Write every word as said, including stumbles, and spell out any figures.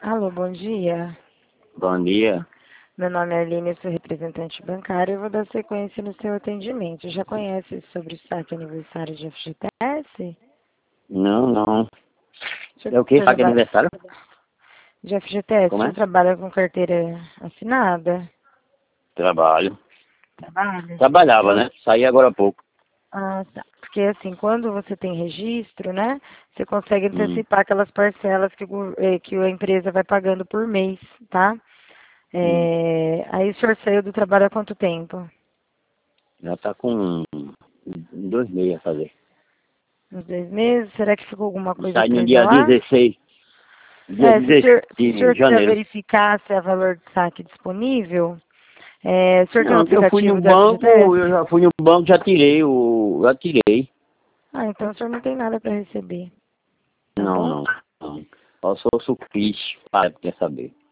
Alô, bom dia. Bom dia. Meu nome é Aline, eu sou representante bancário e vou dar sequência no seu atendimento. Já conhece sobre o saque aniversário de F G T S? Não, não. O senhor É o que? Saque traba- aniversário? De F G T S, o Como senhor é? trabalha com carteira assinada? Trabalho. Trabalha? Trabalhava, Então, né? Saí agora há pouco. ah, tá. Porque assim, quando você tem registro, né, você consegue Hum. antecipar aquelas parcelas que, o go- eh, que a empresa vai pagando por mês, tá? Hum. É, aí o senhor saiu do trabalho há quanto tempo? Já tá com dois meses a fazer. Uns dois meses? Será que ficou alguma coisa Saí no presa dia lá? dezesseis. Dia É, se o dezesseis senhor, se o de senhor quiser janeiro. verificar se é valor de saque disponível, é, o senhor tem o Não, eu fui no aplicativo do banco, eu F G T S? já fui no banco, já tirei o. Já tirei. Ah, então o senhor não tem nada para receber, tá Não, bom? não. Não. Só sou sufixe, para quer saber.